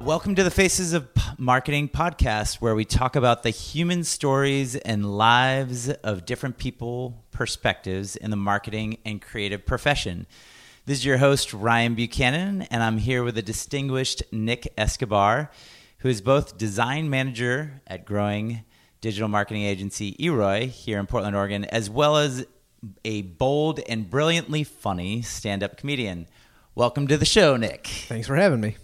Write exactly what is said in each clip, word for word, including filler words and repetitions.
Welcome to the Faces of P- Marketing podcast, where we talk about the human stories and lives of different people, perspectives in the marketing and creative profession. This is your host, Ryan Buchanan, and I'm here with the distinguished Nick Escobar, who is both design manager at growing digital marketing agency eRoy here in Portland, Oregon, as well as a bold and brilliantly funny stand-up comedian. Welcome to the show, Nick. Thanks for having me.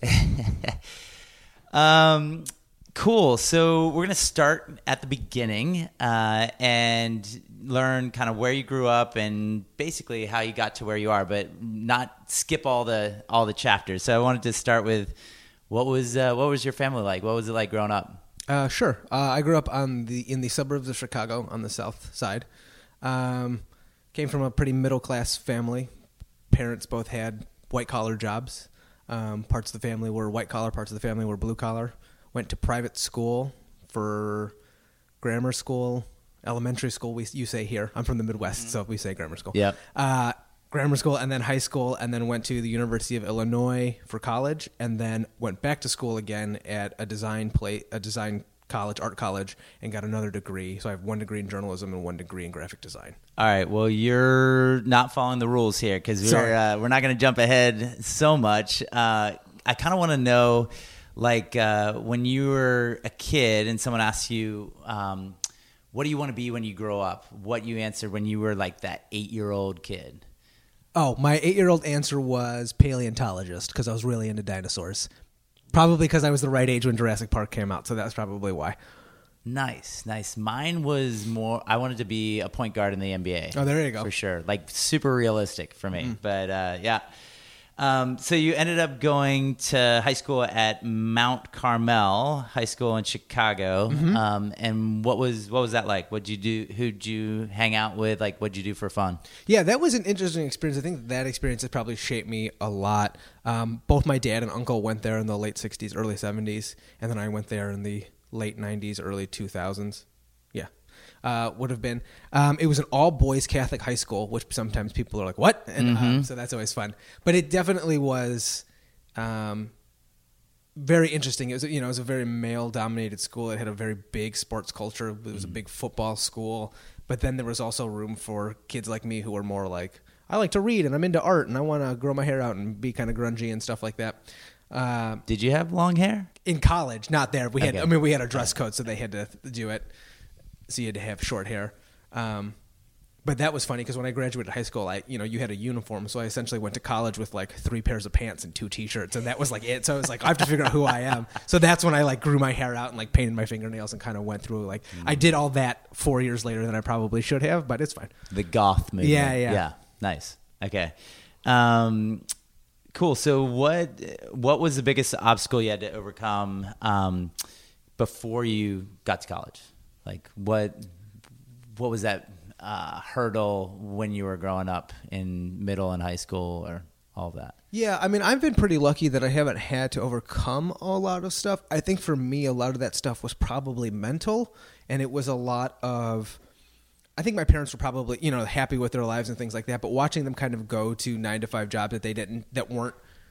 Um, cool. So we're going to start at the beginning uh, and learn kind of where you grew up and basically how you got to where you are, but not skip all the all the chapters. So I wanted to start with what was uh, what was your family like? What was it like growing up? Uh, sure. Uh, I grew up on the in the suburbs of Chicago on the south side. Um, came from a pretty middle class family. Parents both had white collar jobs. Um, parts of the family were white collar, parts of the family were blue collar. Went to private school for grammar school, elementary school, we you say here. I'm from the Midwest, mm-hmm. so we say grammar school. Yeah. Uh, grammar school and then high school, and then went to the University of Illinois for college, and then went back to school again at a design play, a design college, art college, and got another degree. So I have one degree in journalism and one degree in graphic design. All right. Well, you're not following the rules here because we're uh, we're not going to jump ahead so much. Uh, I kind of want to know, like, uh, when you were a kid and someone asked you, um, "What do you want to be when you grow up?" What you answered when you were like that eight-year-old kid. Oh, my eight-year-old answer was paleontologist because I was really into dinosaurs. Probably because I was the right age when Jurassic Park came out, so that's probably why. Nice, nice. Mine was more, I wanted to be a point guard in the N B A. Oh, there you go. For sure. Like, super realistic for me. Mm. But, uh, yeah. Um, so you ended up going to high school at Mount Carmel High School in Chicago. Mm-hmm. Um, and what was what was that like? What'd you do? Who'd you hang out with? Like, what'd you do for fun? Yeah, that was an interesting experience. I think that experience has probably shaped me a lot. Um, both my dad and uncle went there in the late sixties, early seventies, and then I went there in the late nineties, early two thousands. Yeah. Uh, would have been. Um, it was an all-boys Catholic high school, which sometimes people are like, what? And mm-hmm. uh, so that's always fun. But it definitely was um, very interesting. It was, you know, it was a very male-dominated school. It had a very big sports culture. It was mm-hmm. a big football school. But then there was also room for kids like me who were more like, I like to read, and I'm into art, and I want to grow my hair out and be kind of grungy and stuff like that. Uh, Did you have long hair? In college, not there. We had, okay. I mean, we had a dress code, so they had to do it. So you had to have short hair. Um, but that was funny because when I graduated high school, I, you know, you had a uniform. So I essentially went to college with like three pairs of pants and two t-shirts. And that was like it. So I was like, I have to figure out who I am. So that's when I like grew my hair out and like painted my fingernails and kind of went through like, mm. I did all that four years later than I probably should have, but it's fine. The goth movement. Yeah, yeah. Yeah. Nice. Okay. Um, cool. So what, what was the biggest obstacle you had to overcome um, before you got to college? Like what what was that uh, hurdle when you were growing up in middle and high school or all of that? Yeah, I mean, I've been pretty lucky that I haven't had to overcome a lot of stuff. I think for me, a lot of that stuff was probably mental, and it was a lot of, I think my parents were probably, you know, happy with their lives and things like that, but watching them kind of go to nine to five jobs that they didn't, that weren't,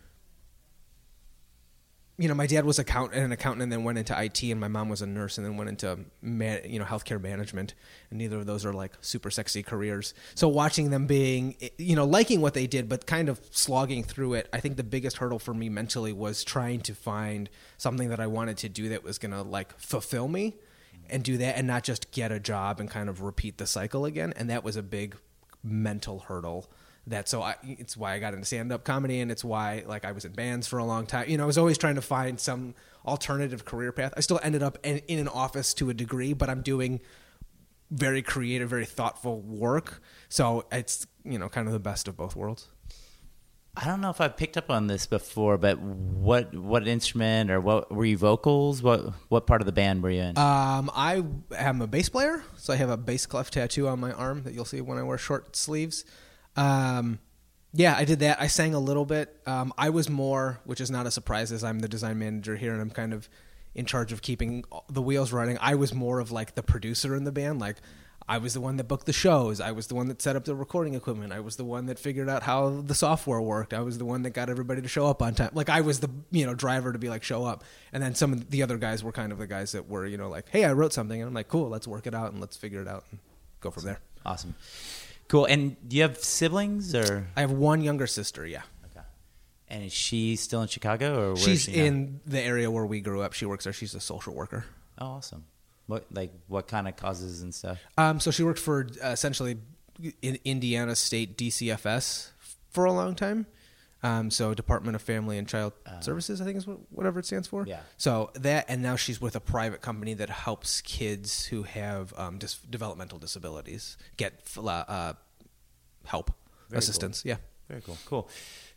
you know, my dad was account- an accountant and then went into I T, and my mom was a nurse and then went into, man- you know, healthcare management. And neither of those are like super sexy careers. So watching them being, you know, liking what they did, but kind of slogging through it, I think the biggest hurdle for me mentally was trying to find something that I wanted to do that was going to like fulfill me and do that and not just get a job and kind of repeat the cycle again. And that was a big mental hurdle. That so I, it's why I got into stand-up comedy, and it's why like I was in bands for a long time. You know, I was always trying to find some alternative career path. I still ended up in, in an office to a degree, but I'm doing very creative, very thoughtful work. So it's, you know, kind of the best of both worlds. I don't know if I've picked up on this before, but what what instrument or what were you vocals? What what part of the band were you in? Um, I am a bass player, so I have a bass clef tattoo on my arm that you'll see when I wear short sleeves. Um, yeah, I did that. I sang a little bit. Um, I was more, which is not a surprise as I'm the design manager here and I'm kind of in charge of keeping the wheels running. I was more of like the producer in the band. Like I was the one that booked the shows. I was the one that set up the recording equipment. I was the one that figured out how the software worked. I was the one that got everybody to show up on time. Like I was the, you know, driver to be like, show up. And then some of the other guys were kind of the guys that were, you know, like, hey, I wrote something. And I'm like, cool, let's work it out and let's figure it out and go from there. Awesome. Cool. And do you have siblings or? I have one younger sister. Yeah. Okay. And is she still in Chicago or where She's is she now? in the area where we grew up. She works there. She's a social worker. Oh, awesome. What like what kind of causes and stuff? Um, so she worked for uh, essentially in Indiana State D C F S for a long time. Um, so Department of Family and Child uh, Services, I think is what, whatever it stands for. Yeah. So that, and now she's with a private company that helps kids who have um, dis- developmental disabilities get uh, help, Very assistance. Cool. Yeah. Very cool. Cool.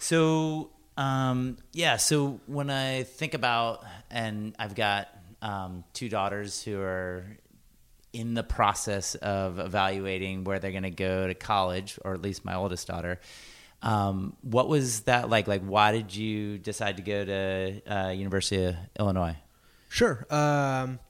So um, yeah. So when I think about, and I've got um, two daughters who are in the process of evaluating where they're going to go to college, or at least my oldest daughter. Um, what was that like? Like, why did you decide to go to uh, University of Illinois? Sure. Um,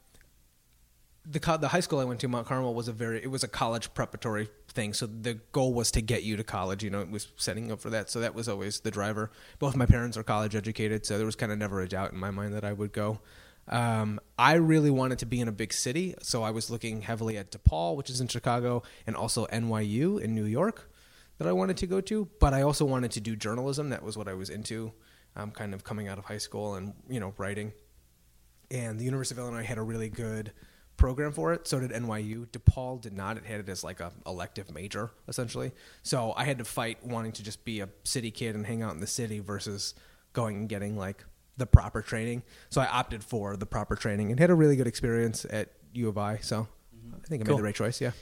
the co- the high school I went to, Mount Carmel, was a very it was a college preparatory thing. So the goal was to get you to college. You know, it was setting up for that. So that was always the driver. Both my parents are college educated, so there was kind of never a doubt in my mind that I would go. Um, I really wanted to be in a big city, so I was looking heavily at DePaul, which is in Chicago, and also N Y U in New York that I wanted to go to. But I also wanted to do journalism. That was what I was into, um, kind of coming out of high school and, you know, writing. And the University of Illinois had a really good program for it. So did N Y U. DePaul did not. It had it as like a elective major, essentially. So I had to fight wanting to just be a city kid and hang out in the city versus going and getting like the proper training. So I opted for the proper training and had a really good experience at U of I. So mm-hmm. I think I cool. made the right choice. Yeah.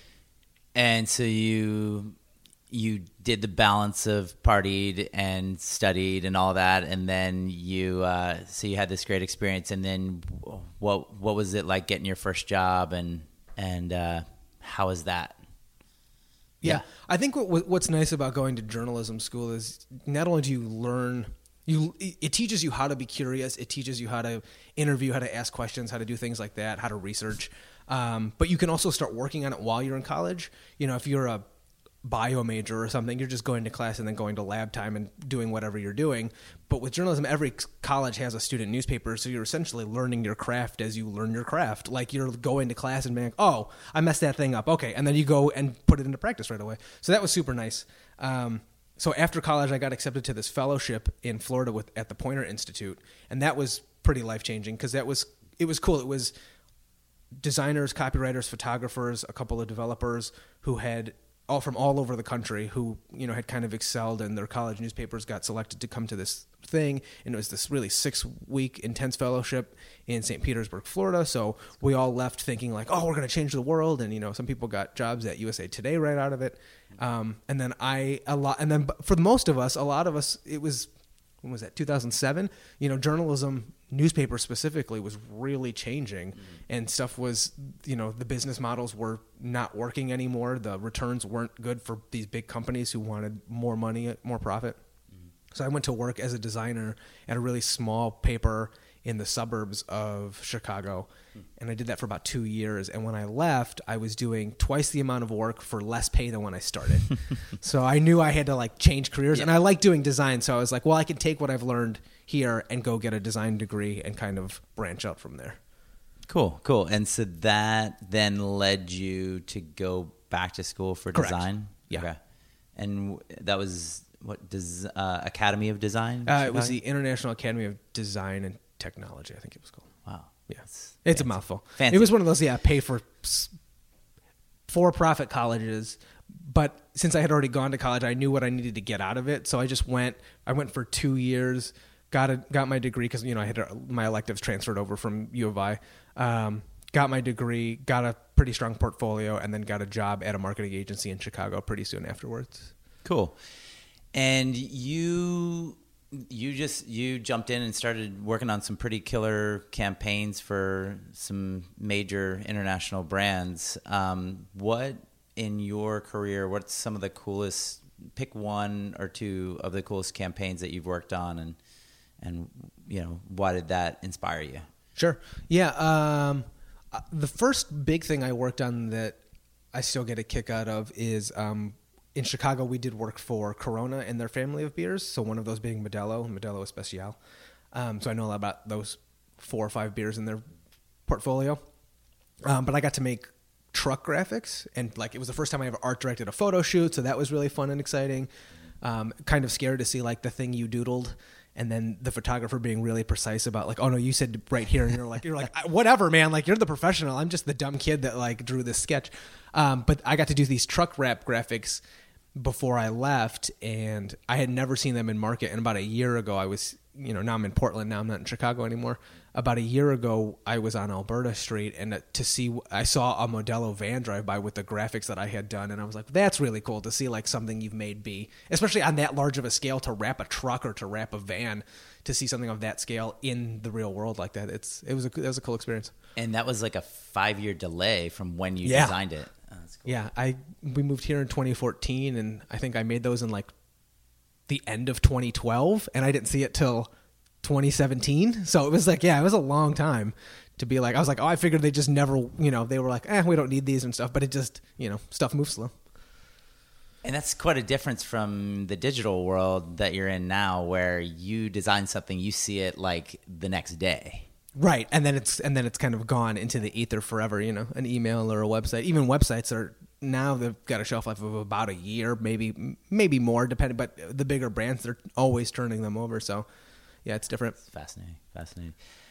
And so you you did the balance of partied and studied and all that, and then you uh, so you had this great experience. And then what what was it like getting your first job, and and uh, how was that? Yeah, yeah. I think what what's nice about going to journalism school is not only do you learn. You, it teaches you how to be curious. It teaches you how to interview, how to ask questions, how to do things like that, how to research. Um, but you can also start working on it while you're in college. You know, if you're a bio major or something, you're just going to class and then going to lab time and doing whatever you're doing. But with journalism, every college has a student newspaper, so you're essentially learning your craft as you learn your craft. Like you're going to class and being like, oh, I messed that thing up. Okay, and then you go and put it into practice right away. So that was super nice. Um, So after college, I got accepted to this fellowship in Florida with at the Poynter Institute, and that was pretty life-changing because that was it was cool. It was designers, copywriters, photographers, a couple of developers who had all from all over the country who you know had kind of excelled, and their college newspapers got selected to come to this thing, and it was this really six-week intense fellowship in Saint Petersburg, Florida. So we all left thinking like, oh, we're going to change the world, and you know, some people got jobs at U S A Today right out of it. Um, and then I a lot, and then for most of us, a lot of us, it was when was that? two thousand seven. You know, journalism, newspaper specifically, was really changing, mm-hmm. and stuff was, you know, the business models were not working anymore. The returns weren't good for these big companies who wanted more money, more profit. So I went to work as a designer at a really small paper in the suburbs of Chicago, and I did that for about two years. And when I left, I was doing twice the amount of work for less pay than when I started. So I knew I had to like change careers, yeah. And I like doing design. So I was like, well, I can take what I've learned here and go get a design degree and kind of branch out from there. Cool, cool. And so that then led you to go back to school for Correct. Design? Yeah. Okay. And that was... What does uh, Academy of Design? Uh, it was the International Academy of Design and Technology, I think it was called. Wow, yeah, it's, it's a mouthful. Fancy. It was one of those, yeah, pay for for-profit colleges. But since I had already gone to college, I knew what I needed to get out of it. So I just went. I went for two years, got a, got my degree because you know I had a, my electives transferred over from U of I. Um, got my degree, got a pretty strong portfolio, and then got a job at a marketing agency in Chicago pretty soon afterwards. Cool. And you you just you jumped in and started working on some pretty killer campaigns for some major international brands. Um, what in your career, what's some of the coolest, pick one or two of the coolest campaigns that you've worked on, and and you know, why did that inspire you? Sure. Yeah. Um, the first big thing I worked on that I still get a kick out of is um, in Chicago we did work for Corona and their family of beers. So one of those being Modelo, Modelo Especial. Um, so I know a lot about those four or five beers in their portfolio. Um, but I got to make truck graphics, and like it was the first time I ever art directed a photo shoot, so that was really fun and exciting. Um, kind of scared to see like the thing you doodled, and then the photographer being really precise about like, oh no, you said right here, and you're like, you're like, whatever, man, like you're the professional. I'm just the dumb kid that like drew this sketch. Um, but I got to do these truck wrap graphics before I left, and I had never seen them in market. And about a year ago, I was, you know, now I'm in Portland, now I'm not in Chicago anymore. About a year ago, I was on Alberta Street, and to see, I saw a Modelo van drive by with the graphics that I had done, and I was like, that's really cool to see like something you've made be, especially on that large of a scale, to wrap a truck or to wrap a van, to see something of that scale in the real world like that. It's it was a, that was a cool experience. And that was like a five-year delay from when you yeah. designed it. Oh, that's cool. Yeah, I we moved here in twenty fourteen, and I think I made those in like the end of twenty twelve, and I didn't see it till twenty seventeen. So it was like, yeah, it was a long time to be like, I was like, oh, I figured they just never, you know, they were like, eh, we don't need these and stuff, but it just, you know, stuff moves slow. And that's quite a difference from the digital world that you're in now, where you design something, you see it like the next day. Right. And then it's, and then it's kind of gone into the ether forever, you know, an email or a website. Even websites are now, they've got a shelf life of about a year, maybe, maybe more depending, but the bigger brands, they're always turning them over. So yeah, it's different. It's fascinating. Fascinating.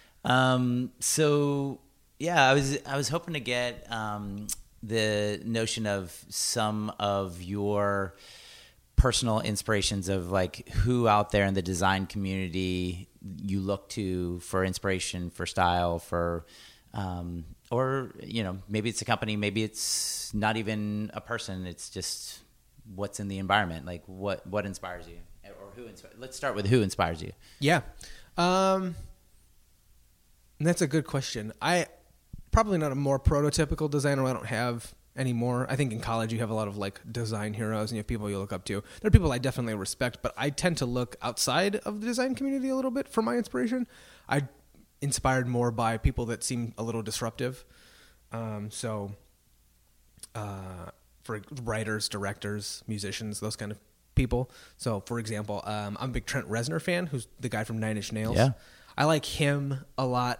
Um, so yeah, I was, I was hoping to get, um, the notion of some of your personal inspirations of like who out there in the design community you look to for inspiration, for style, for, um, or, you know, maybe it's a company, maybe it's not even a person. It's just what's in the environment. Like what, what inspires you, or who inspires, let's start with who inspires you. Yeah. Um, that's a good question. I, Probably not a more prototypical designer. I don't have anymore. I think in college you have a lot of like design heroes and you have people you look up to. There are people I definitely respect, but I tend to look outside of the design community a little bit for my inspiration. I'm inspired more by people that seem a little disruptive. Um, so uh, for writers, directors, musicians, those kind of people. So for example, um, I'm a big Trent Reznor fan, who's the guy from Nine Inch Nails. Yeah. I like him a lot.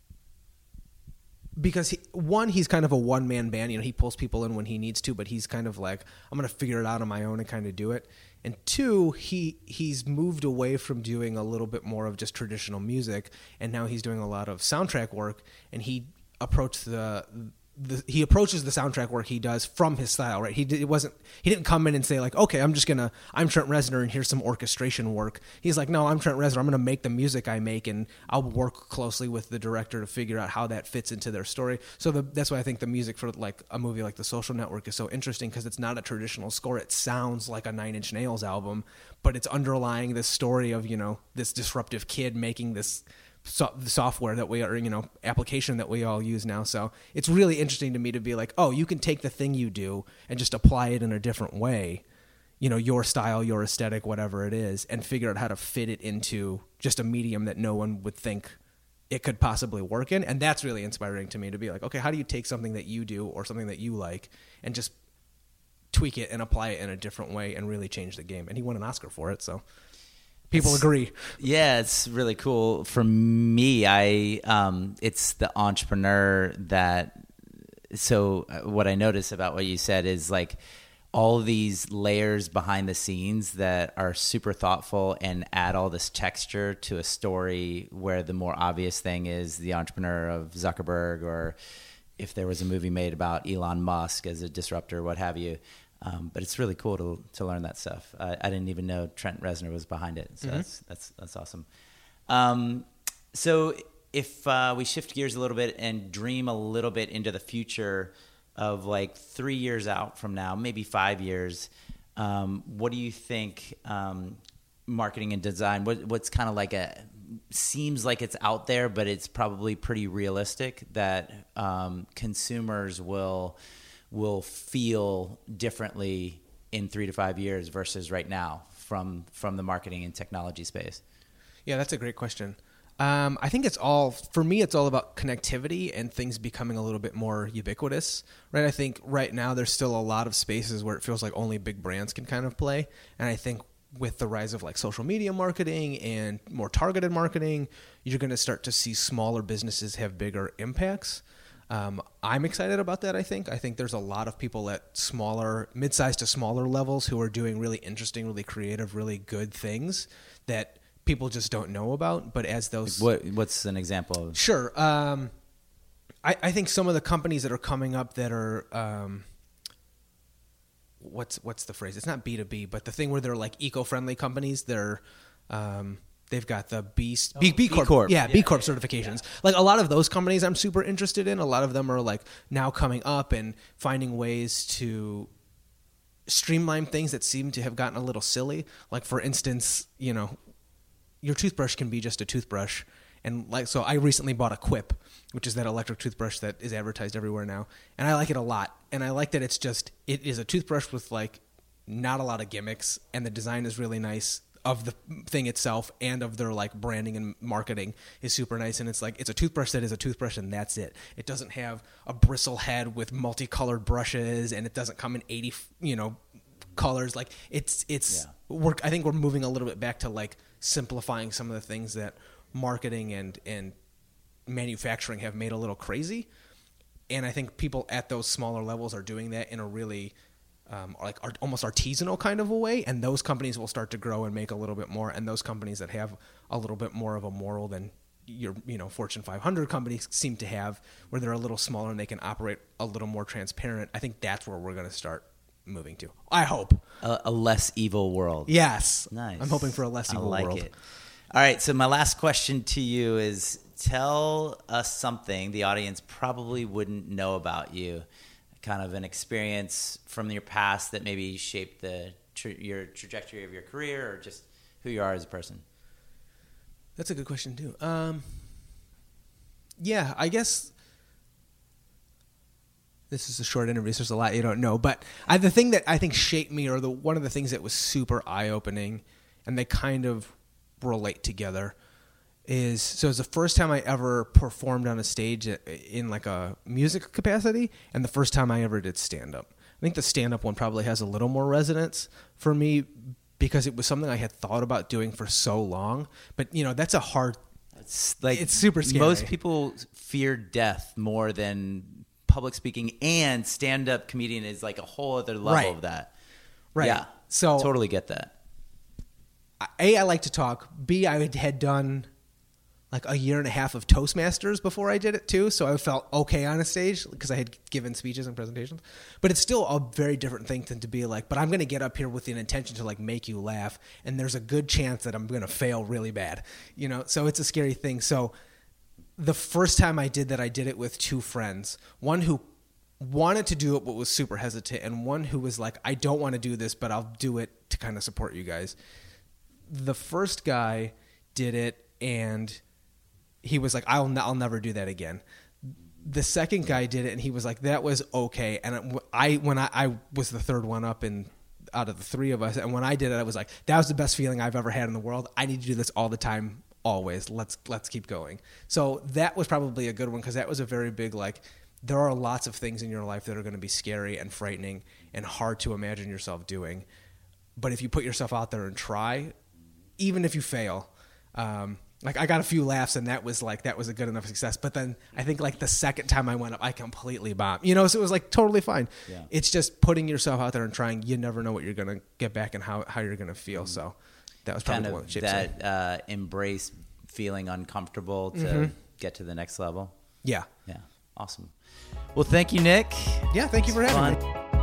Because he, one, he's kind of a one-man band. You know, he pulls people in when he needs to, but he's kind of like, I'm going to figure it out on my own and kind of do it. And two, he he's moved away from doing a little bit more of just traditional music, and now he's doing a lot of soundtrack work. And he approached the, the he approaches the soundtrack work he does from his style, right? He did, it wasn't he didn't come in and say like, okay, I'm just gonna I'm Trent Reznor and here's some orchestration work. He's like, no, I'm Trent Reznor. I'm gonna make the music I make, and I'll work closely with the director to figure out how that fits into their story. So the, that's why I think the music for like a movie like The Social Network is so interesting, because it's not a traditional score. It sounds like a Nine Inch Nails album, but it's underlying this story of, you know, this disruptive kid making this So, the software that we are, you know, application that we all use now. So it's really interesting to me to be like, oh, you can take the thing you do and just apply it in a different way, you know, your style, your aesthetic, whatever it is, and figure out how to fit it into just a medium that no one would think it could possibly work in. And that's really inspiring to me to be like, okay, how do you take something that you do or something that you like and just tweak it and apply it in a different way and really change the game? And he won an Oscar for it, so people it's, agree. Yeah, it's really cool. For me, I um, it's the entrepreneur that. So what I notice about what you said is like all these layers behind the scenes that are super thoughtful and add all this texture to a story, where the more obvious thing is the entrepreneur of Zuckerberg, or if there was a movie made about Elon Musk as a disruptor, what have you. Um, but it's really cool to to learn that stuff. I, I didn't even know Trent Reznor was behind it, so mm-hmm. that's that's that's awesome. Um, so if uh, we shift gears a little bit and dream a little bit into the future of like three years out from now, maybe five years, um, what do you think um, marketing and design? What what's kind of like a seems like it's out there, but it's probably pretty realistic that um, consumers will. will feel differently in three to five years versus right now from from the marketing and technology space? Yeah, that's a great question. Um, I think it's all, for me, it's all about connectivity and things becoming a little bit more ubiquitous, right? I think right now there's still a lot of spaces where it feels like only big brands can kind of play. And I think with the rise of like social media marketing and more targeted marketing, you're going to start to see smaller businesses have bigger impacts. Um, I'm excited about that, I think. I think there's a lot of people at smaller, mid-sized to smaller levels who are doing really interesting, really creative, really good things that people just don't know about. But as those... What What's an example of? Sure. Um, I, I think some of the companies that are coming up that are... Um, what's what's the phrase? It's not B two B, but the thing where they're like eco-friendly companies. They're... Um, They've got the B, oh, B, B Corp, B Corp. Yeah, yeah, B Corp yeah, certifications. Yeah. Like a lot of those companies I'm super interested in. A lot of them are like now coming up and finding ways to streamline things that seem to have gotten a little silly. Like for instance, you know, your toothbrush can be just a toothbrush. And like, so I recently bought a Quip, which is that electric toothbrush that is advertised everywhere now. And I like it a lot. And I like that it's just, it is a toothbrush with like not a lot of gimmicks and the design is really nice of the thing itself and of their like branding and marketing is super nice. And it's like, it's a toothbrush that is a toothbrush and that's it. It doesn't have a bristle head with multicolored brushes and it doesn't come in eighty, you know, colors. Like it's, it's, yeah. we're, I think we're moving a little bit back to like simplifying some of the things that marketing and, and manufacturing have made a little crazy. And I think people at those smaller levels are doing that in a really Um, like art, almost artisanal kind of a way, and those companies will start to grow and make a little bit more. And those companies that have a little bit more of a moral than your, you know, Fortune five hundred companies seem to have, where they're a little smaller and they can operate a little more transparent. I think that's where we're going to start moving to. I hope a, a less evil world. Yes, nice. I'm hoping for a less evil I like world. It. All right. So my last question to you is: tell us something the audience probably wouldn't know about you. Kind of an experience from your past that maybe shaped the tra- your trajectory of your career, or just who you are as a person. That's a good question too. Um, yeah, I guess this is a short interview, so there's a lot you don't know. But I, the thing that I think shaped me, or the one of the things that was super eye-opening, and they kind of relate together, is so it's the first time I ever performed on a stage in like a music capacity, and the first time I ever did stand-up. I think the stand-up one probably has a little more resonance for me because it was something I had thought about doing for so long. But you know, that's a hard. It's like it's super scary. Most people fear death more than public speaking, and stand-up comedian is like a whole other level right. of that. Right. Yeah. So totally get that. A, I like to talk. B, I had done like a year and a half of Toastmasters before I did it too, so I felt okay on a stage because I had given speeches and presentations. But it's still a very different thing than to be like, but I'm going to get up here with the intention to like make you laugh, and there's a good chance that I'm going to fail really bad, you know. So it's a scary thing. So the first time I did that, I did it with two friends, one who wanted to do it but was super hesitant, and one who was like, I don't want to do this, but I'll do it to kind of support you guys. The first guy did it, and he was like, I'll, I'll never do that again. The second guy did it, and he was like, that was okay. And I, when I, I was the third one up in, out of the three of us, and when I did it, I was like, that was the best feeling I've ever had in the world. I need to do this all the time, always. Let's let's keep going. So that was probably a good one, because that was a very big, like, there are lots of things in your life that are going to be scary and frightening and hard to imagine yourself doing. But if you put yourself out there and try, even if you fail, um, like I got a few laughs, and that was like, that was a good enough success. But then I think like the second time I went up, I completely bombed, you know, so it was like totally fine. Yeah. It's just putting yourself out there and trying. You never know what you're going to get back and how, how you're going to feel. Mm-hmm. So that was probably kind the one of that, that uh, embrace feeling uncomfortable to mm-hmm. get to the next level. Yeah. Yeah. Awesome. Well, thank you, Nick. Yeah. Thank you for having me.